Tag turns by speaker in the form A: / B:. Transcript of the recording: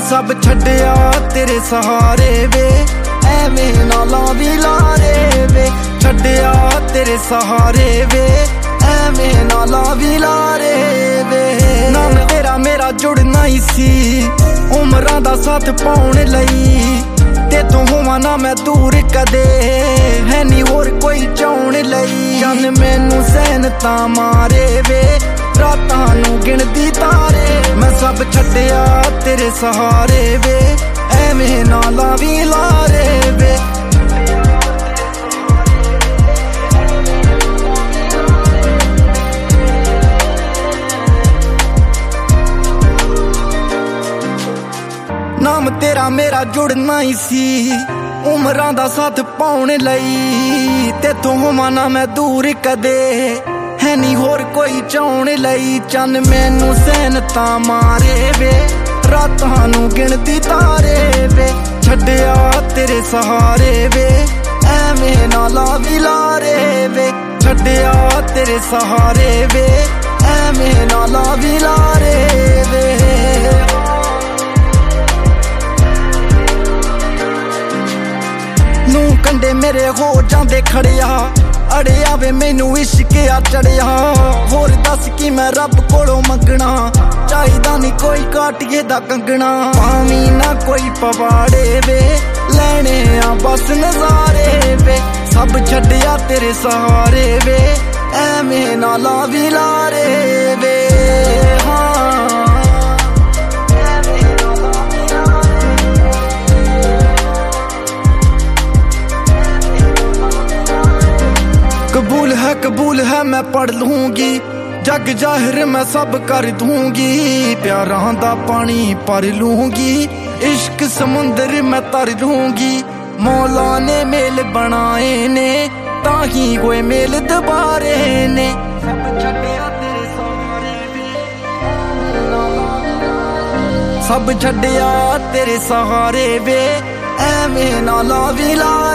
A: सब छड्डिया तेरे सहारे वे, एवें ना लावी लारे वे। छड्डिया तेरे सहारे वे, एवें ना लावी लारे वे। नाम तेरा मेरा जुड़ना ही सी, उमरां दा साथ पाउण लई। तेथों होवां ना मैं दूर कदे, है नी होर कोई चाउण लई। चन मैनू सहन तां मारे वे, रातां नू गिणदी तारे। मैं सब छड्डिया तेरे सहारे वे, एवें ना लावी लारे वे। नाम तेरा मेरा जुड़ना ही सी, उमरां दा साथ पाउण लई। तेथों होवां ना मैं दूर कदे, है नी होर कोई चाउण लई। चन मैनू सहन तां मारे वे, रातां नू गिणदी तारे वे। छड्डिया तेरे सहारे वे, एवें ना लावी लारे वे। छड्डिया तेरे सहारे वे, एवें ना लावी लारे वे। नू कंडे मेरे हो जांदे खड़िया, अड़िया वे मैनू इश्किया चढ़िया। होर दस कि मैं रब कोलों मंगना, चाहिदा नी कोई काटिए दा कंगना। पावी ना कोई पवाड़े वे, लैने आ बस नजारे वे। सब छड्डिया तेरे सहारे वे, एवें ना लावी लारे वे। कबूल है मैं पढ़ लूंगी, जग जाहिर मैं सब कर दूंगी। प्यारां दा पानी पर लूंगी, इश्क समुंदर मैं तर लूंगी। मौला ने मेल बनाए ने, ताही कोई मेल दोबारे ने। सब छड्डिया तेरे सहारे वे, एवें ना लावी ला